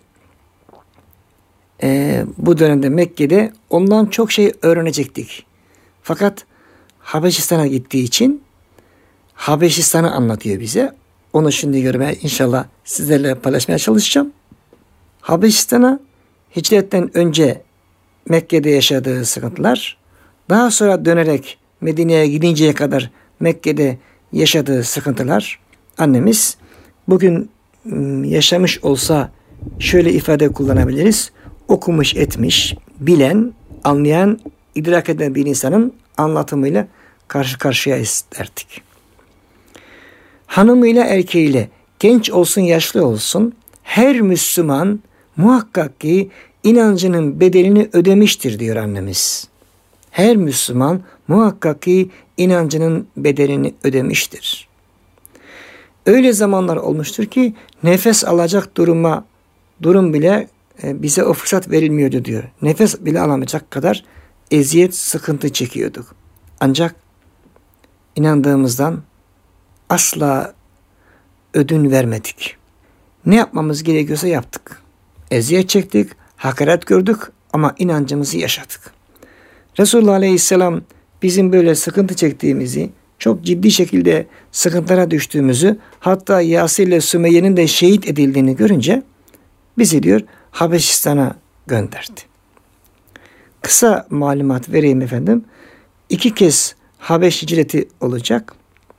bu dönemde Mekke'de ondan çok şey öğrenecektik. Fakat Habeşistan'a gittiği için Habeşistan'ı anlatıyor bize. Onu şimdi görmeye inşallah sizlerle paylaşmaya çalışacağım. Habeşistan'a hicretten önce Mekke'de yaşadığı sıkıntılar, daha sonra dönerek Medine'ye gidinceye kadar Mekke'de yaşadığı sıkıntılar, annemiz bugün yaşamış olsa şöyle ifade kullanabiliriz. Okumuş etmiş, bilen, anlayan, idrak eden bir insanın anlatımıyla karşı karşıyayız derdik. Hanımıyla erkeğiyle, genç olsun yaşlı olsun, her Müslüman muhakkak ki inancının bedelini ödemiştir diyor annemiz. Her Müslüman muhakkak ki inancının bedelini ödemiştir. Öyle zamanlar olmuştur ki nefes alacak durum bile bize o fırsat verilmiyordu diyor. Nefes bile alamayacak kadar eziyet, sıkıntı çekiyorduk. Ancak inandığımızdan asla ödün vermedik. Ne yapmamız gerekiyorsa yaptık. Eziyet çektik, hakaret gördük ama inancımızı yaşadık. Resulullah Aleyhisselam bizim böyle sıkıntı çektiğimizi, çok ciddi şekilde sıkıntılara düştüğümüzü, hatta Yasir ile Sümeyye'nin de şehit edildiğini görünce bizi diyor Habeşistan'a gönderdi. Kısa malumat vereyim efendim. 2 kez Habeş hicreti olacak.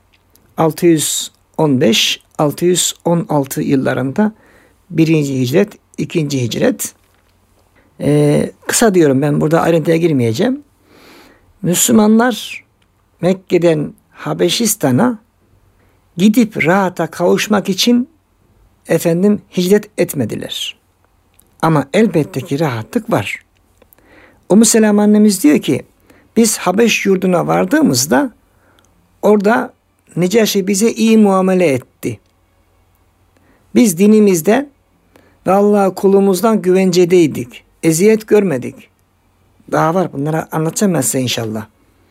615-616 yıllarında 1. hicret, 2. hicret. Kısa diyorum, ben burada ayrıntıya girmeyeceğim. Müslümanlar Mekke'den Habeşistan'a gidip rahata kavuşmak için hicret etmediler. Ama elbette ki rahatlık var. Ümmü Seleme annemiz diyor ki biz Habeş yurduna vardığımızda orada Necaşi bize iyi muamele etti. Biz dinimizde ve Allah kulumuzdan güvencedeydik. Eziyet görmedik. Daha var, bunlara anlatacağım ben size inşallah.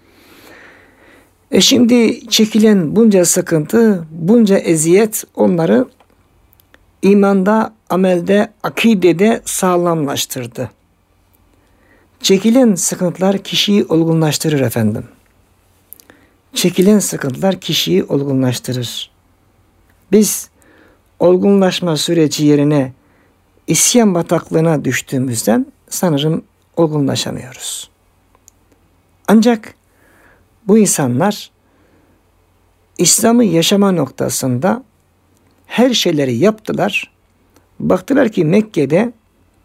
Şimdi çekilen bunca sıkıntı, bunca eziyet onları imanda, amelde, akidede sağlamlaştırdı. Çekilen sıkıntılar kişiyi olgunlaştırır efendim. Çekilen sıkıntılar kişiyi olgunlaştırır. Biz olgunlaşma süreci yerine isyan bataklığına düştüğümüzden sanırım olgunlaşamıyoruz. Ancak bu insanlar İslam'ı yaşama noktasında her şeyleri yaptılar. Baktılar ki Mekke'de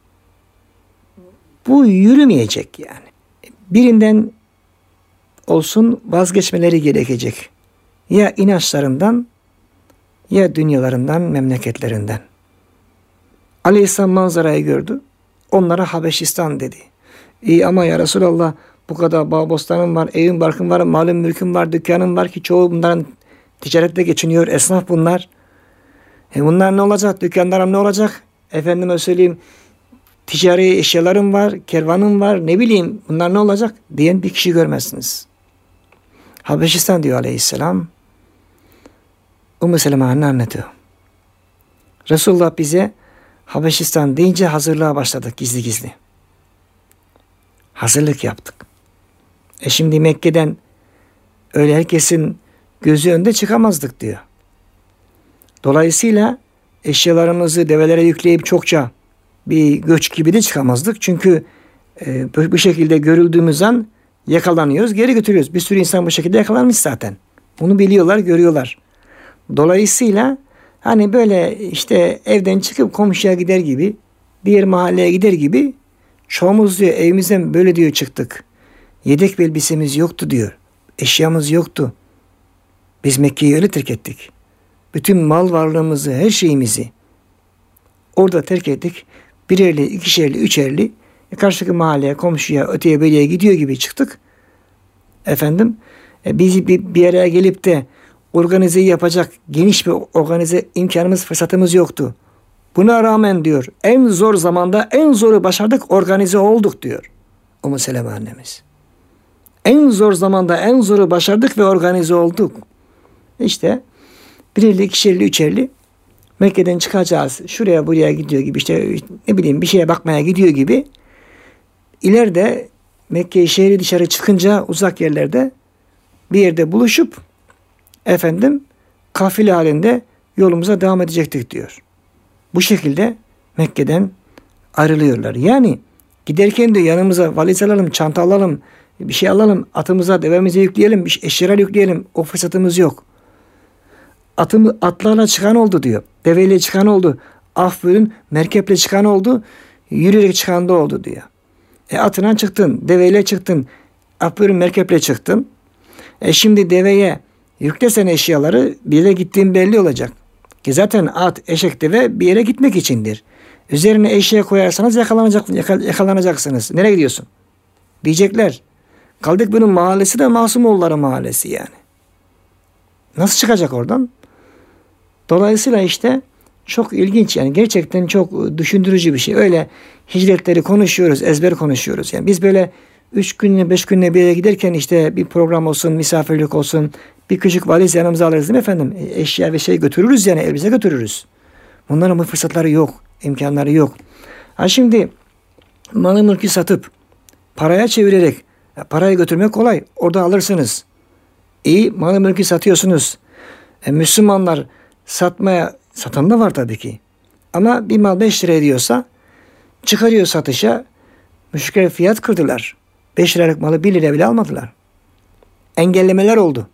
bu yürümeyecek yani. Birinden olsun vazgeçmeleri gerekecek. Ya inançlarından ya dünyalarından, memleketlerinden. Aleyhisselam manzarayı gördü. Onlara Habeşistan dedi. İyi ama ya Resulallah, bu kadar bağ bostanım var, evim barkım var, malım mülküm var, dükkanım var ki çoğu bunların ticaretle geçiniyor. Esnaf bunlar. Bunlar ne olacak? Dükkanlarım ne olacak? Efendime söyleyeyim, ticari eşyalarım var, kervanım var, ne bileyim bunlar ne olacak diyen bir kişi görmezsiniz. Habeşistan diyor Aleyhisselam. Ümmü Seleme anne anlatıyor. Resulullah bize Habeşistan deyince hazırlığa başladık gizli gizli. Hazırlık yaptık. Şimdi Mekke'den öyle herkesin gözü önünde çıkamazdık diyor. Dolayısıyla eşyalarımızı develere yükleyip çokça bir göç gibi de çıkamazdık. Çünkü bu şekilde görüldüğümüz an yakalanıyoruz, geri götürüyoruz. Bir sürü insan bu şekilde yakalanmış zaten. Bunu biliyorlar, görüyorlar. Dolayısıyla hani böyle işte evden çıkıp komşuya gider gibi, diğer mahalleye gider gibi çoğumuz diyor evimizden böyle diyor çıktık. Yedek bir elbisemiz yoktu diyor. Eşyamız yoktu. Biz Mekke'yi öyle terk ettik. Bütün mal varlığımızı, her şeyimizi orada terk ettik. Birerli, ikişerli, üçerli karşıdaki mahalleye, komşuya, öteye, beriye gidiyor gibi çıktık. Efendim, biz bir araya gelip de organizeyi yapacak geniş bir organize imkanımız, fırsatımız yoktu. Buna rağmen diyor, en zor zamanda en zoru başardık, organize olduk diyor Ümmü Seleme annemiz. En zor zamanda en zoru başardık ve organize olduk. İşte birerli, ikişerli, üçerli Mekke'den çıkacağız. Şuraya buraya gidiyor gibi işte ne bileyim bir şeye bakmaya gidiyor gibi. İleride Mekke şehri dışarı çıkınca uzak yerlerde bir yerde buluşup efendim kafile halinde yolumuza devam edecektik diyor. Bu şekilde Mekke'den ayrılıyorlar. Yani giderken de yanımıza valiz alalım, çanta alalım, bir şey alalım, atımıza, devemize yükleyelim, bir eşyalar yükleyelim. O fırsatımız yok. Atlarla çıkan oldu diyor. Deveyle çıkan oldu. Af buyurun, merkeple çıkan oldu. Yürüyerek çıkan da oldu diyor. Atına çıktın, deveyle çıktın. Af buyurun, merkeple çıktın. Şimdi deveye yüklesen eşyaları bir yere gittiğin belli olacak. Ki zaten at, eşek, deve bir yere gitmek içindir. Üzerine eşeğe koyarsanız yakalanacaksınız. Nereye gidiyorsun? Diyecekler. Kaldık bunun mahallesi de Masumoğulları mahallesi yani. Nasıl çıkacak oradan? Dolayısıyla işte çok ilginç yani gerçekten çok düşündürücü bir şey. Öyle hicretleri konuşuyoruz, ezber konuşuyoruz. Yani biz böyle 3 günle 5 günle bir yere giderken işte bir program olsun, misafirlik olsun, bir küçük valiz yanımıza alırız değil mi efendim? Eşya ve şey götürürüz yani elbise götürürüz. Bunların bu fırsatları yok, imkanları yok. Şimdi malı mülkü satıp paraya çevirerek parayı götürmek kolay. Orada alırsınız. İyi malı mülkü satıyorsunuz. Müslümanlar satan da var tabii ki. Ama bir mal 5 lira ediyorsa çıkarıyor satışa. Müşrikler fiyat kırdılar. 5 liralık malı 1 liraya bile almadılar. Engellemeler oldu.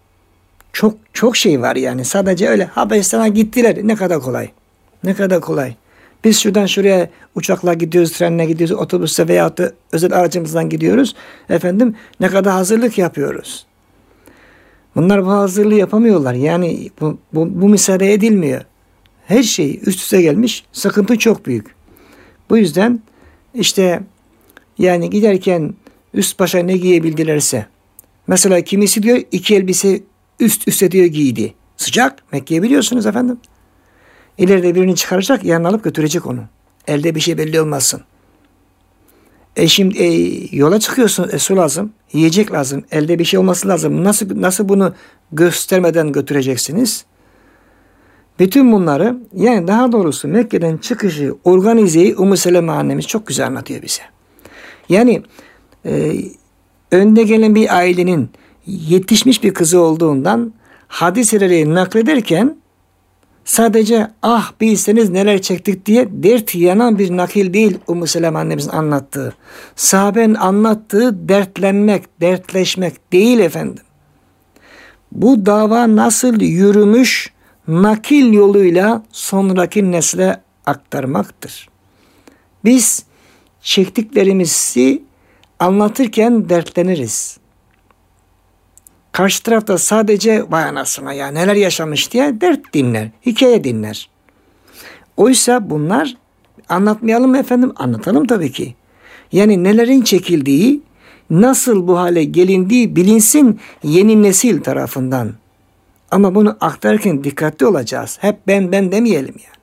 Çok şey var yani. Sadece öyle Habeşistan'a gittiler. Ne kadar kolay. Ne kadar kolay. Biz şuradan şuraya uçakla gidiyoruz, trenle gidiyoruz, otobüste veyahut da özel aracımızdan gidiyoruz. Efendim ne kadar hazırlık yapıyoruz. Bunlar bu hazırlığı yapamıyorlar. Yani bu müsaade edilmiyor. Her şey üst üste gelmiş. Sıkıntı çok büyük. Bu yüzden işte yani giderken üst başa ne giyebildilerse. Mesela kimisi diyor 2 elbise üst üste diyor giydi. Sıcak. Mekke'yi biliyorsunuz efendim. İleride birini çıkaracak, yanına alıp götürecek onu. Elde bir şey belli olmasın. Şimdi yola çıkıyorsun, su lazım, yiyecek lazım, elde bir şey olması lazım. Nasıl bunu göstermeden götüreceksiniz? Bütün bunları yani daha doğrusu Mekke'den çıkışı, organizeyi Ümmü Seleme annemiz çok güzel anlatıyor bize. Yani önde gelen bir ailenin yetişmiş bir kızı olduğundan hadisleri naklederken sadece bilseniz neler çektik diye dert yanan bir nakil değil Ümmü Seleme annemizin anlattığı. Sahabenin anlattığı dertlenmek, dertleşmek değil efendim. Bu dava nasıl yürümüş nakil yoluyla sonraki nesle aktarmaktır. Biz çektiklerimizi anlatırken dertleniriz. Karşı tarafta sadece vay anasına ya neler yaşamış diye dert dinler, hikaye dinler. Oysa bunlar anlatmayalım mı efendim? Anlatalım tabii ki. Yani nelerin çekildiği, nasıl bu hale gelindiği bilinsin yeni nesil tarafından. Ama bunu aktarırken dikkatli olacağız. Hep ben demeyelim yani.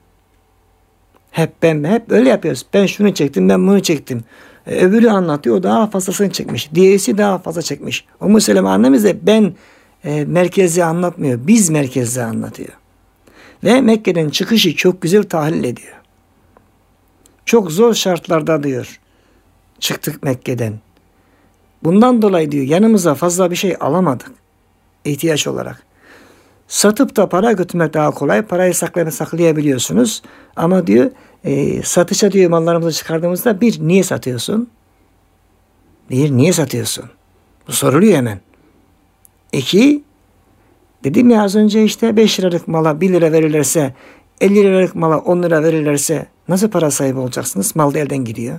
Hep öyle yapıyoruz. Ben şunu çektim, ben bunu çektim. Öbürü anlatıyor, o daha fazlasını çekmiş. Diğerisi daha fazla çekmiş. Ümmü Seleme annemiz de ben merkezli anlatmıyor. Biz merkezli anlatıyor. Ve Mekke'den çıkışı çok güzel tahlil ediyor. Çok zor şartlarda diyor. Çıktık Mekke'den. Bundan dolayı diyor yanımıza fazla bir şey alamadık. İhtiyaç olarak. Satıp da para götürmek daha kolay. Parayı saklayabiliyorsunuz. Ama diyor satışa diyor mallarımızı çıkardığımızda bir, niye satıyorsun? Niye satıyorsun? Bu soruluyor hemen. 2, dedim ya az önce işte 5 liralık mala 1 lira verirlerse, 50 liralık mala 10 lira verirlerse nasıl para sahibi olacaksınız? Mal da elden gidiyor.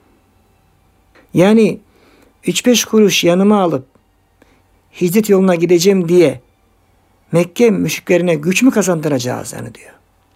Yani 3-5 kuruş yanıma alıp hicret yoluna gideceğim diye Mekke müşriklerine güç mü kazandıracağız yani diyor.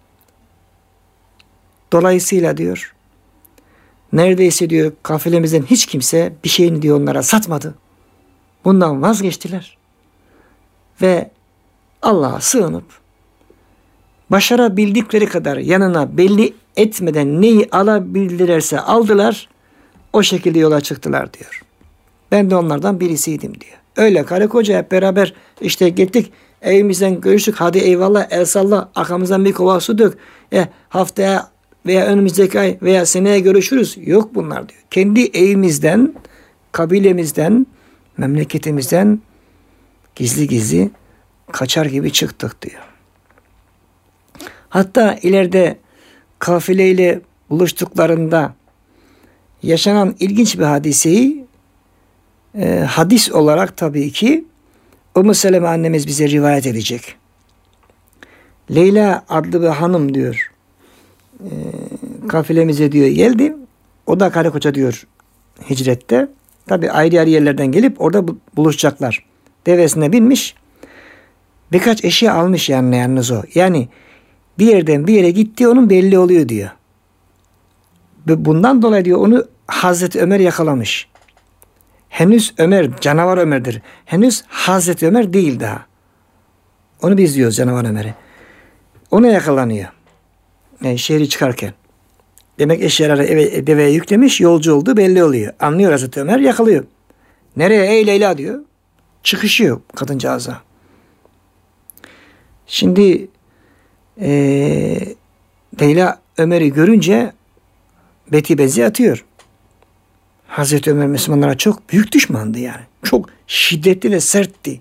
Dolayısıyla diyor neredeyse diyor kafilemizden hiç kimse bir şeyini diyor onlara satmadı. Bundan vazgeçtiler. Ve Allah'a sığınıp başarabildikleri kadar yanına belli etmeden neyi alabildilerse aldılar. O şekilde yola çıktılar diyor. Ben de onlardan birisiydim diyor. Öyle karı koca hep beraber işte gittik. Evimizden görüştük. Hadi eyvallah el salla. Arkamızdan bir kova su dök. Haftaya veya önümüzdeki ay veya seneye görüşürüz. Yok bunlar diyor. Kendi evimizden, kabilemizden, memleketimizden gizli gizli kaçar gibi çıktık diyor. Hatta ileride kafileyle buluştuklarında yaşanan ilginç bir hadiseyi hadis olarak tabii ki Ümmü Seleme annemiz bize rivayet edecek. Leyla adlı bir hanım diyor kafilemize diyor geldi. O da karı koca diyor hicrette. Tabii ayrı ayrı yerlerden gelip orada buluşacaklar. Devesine binmiş. Birkaç eşya almış yanına yalnız o. Yani bir yerden bir yere gitti onun belli oluyor diyor. Ve bundan dolayı diyor onu Hazreti Ömer yakalamış. Henüz Ömer canavar Ömer'dir. Henüz Hazreti Ömer değil daha. Onu biz diyoruz canavar Ömer'i. Ona yakalanıyor. Yani şehri çıkarken. Demek eşyaları deveye yüklemiş, yolcu olduğu belli oluyor. Anlıyor Hazreti Ömer, yakalıyor. Nereye ey Leyla diyor. Çıkışıyor kadıncağıza. Şimdi Leyla Ömer'i görünce beti bezi atıyor. Hazreti Ömer Müslümanlara çok büyük düşmandı yani. Çok şiddetli ve sertti.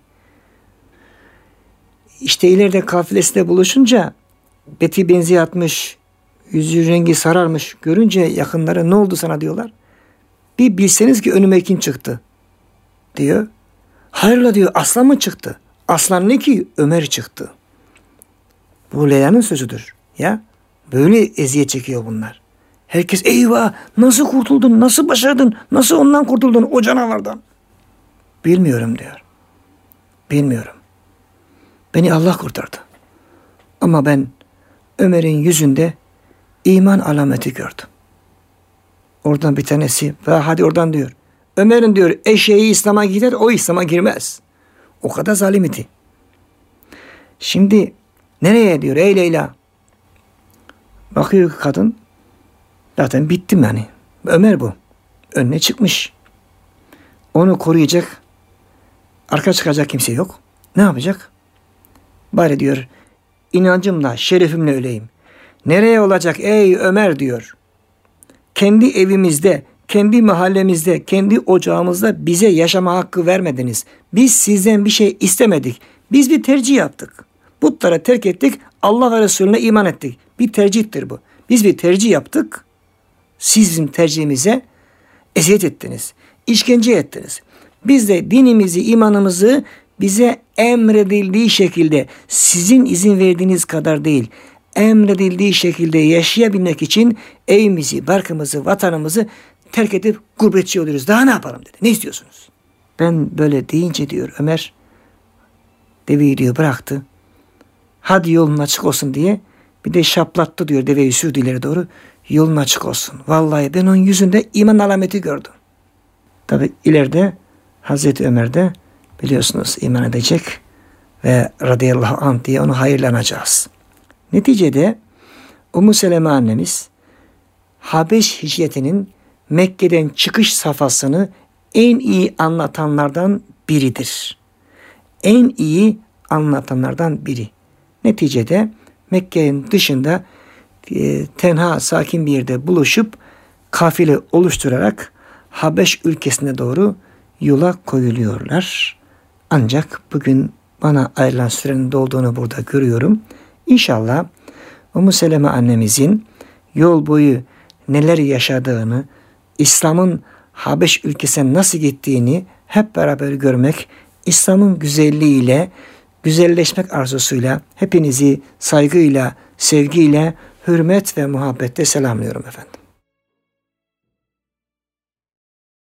İşte ileride kafilesiyle buluşunca beti benzi atmış, yüzü rengi sararmış görünce yakınları ne oldu sana diyorlar. Bir bilseniz ki önüme kim çıktı diyor. Hayırla diyor aslan mı çıktı? Aslan ne ki? Ömer çıktı. Bu Leyla'nın sözüdür. Ya böyle eziyet çekiyor bunlar. Herkes eyvah nasıl kurtuldun, nasıl başardın, nasıl ondan kurtuldun o canavardan. Bilmiyorum diyor. Bilmiyorum. Beni Allah kurtardı. Ama ben Ömer'in yüzünde iman alameti gördüm. Oradan bir tanesi ve hadi oradan diyor. Ömer'in diyor eşeği İslam'a gider o İslam'a girmez. O kadar zalim idi. Şimdi nereye diyor ey Leyla? Bakıyor kadın. Zaten bittim yani. Ömer bu. Önüne çıkmış. Onu koruyacak, arka çıkacak kimse yok. Ne yapacak? Bari diyor, inancımla, şerefimle öleyim. Nereye olacak ey Ömer diyor. Kendi evimizde, kendi mahallemizde, kendi ocağımızda bize yaşama hakkı vermediniz. Biz sizden bir şey istemedik. Biz bir tercih yaptık. Putlara terk ettik, Allah ve Resulüne iman ettik. Bir tercihtir bu. Biz bir tercih yaptık. Siz bizim tercihimize eziyet ettiniz. İşkence ettiniz. Biz de dinimizi, imanımızı bize emredildiği şekilde, sizin izin verdiğiniz kadar değil, emredildiği şekilde yaşayabilmek için evimizi, barkımızı, vatanımızı terk edip gurbetçi oluyoruz. Daha ne yapalım dedi. Ne istiyorsunuz? Ben böyle deyince diyor Ömer, deveyi diyor bıraktı. Hadi yolun açık olsun diye bir de şaplattı diyor deveyi sürdü ileri doğru. Yolun açık olsun. Vallahi ben onun yüzünde iman alameti gördüm. Tabi ileride Hazreti Ömer de biliyorsunuz iman edecek ve radıyallahu anh diye onu hayırlanacağız. Neticede Ümmü Seleme annemiz Habeş hicretinin Mekke'den çıkış safhasını en iyi anlatanlardan biridir. En iyi anlatanlardan biri. Neticede Mekke'nin dışında tenha sakin bir yerde buluşup kafile oluşturarak Habeş ülkesine doğru yola koyuluyorlar. Ancak bugün bana ayrılan sürenin dolduğunu burada görüyorum. İnşallah Ümmü Seleme annemizin yol boyu neler yaşadığını, İslam'ın Habeş ülkesine nasıl gittiğini hep beraber görmek, İslam'ın güzelliğiyle, güzelleşmek arzusuyla hepinizi saygıyla, sevgiyle, hürmet ve muhabbetle selamlıyorum efendim.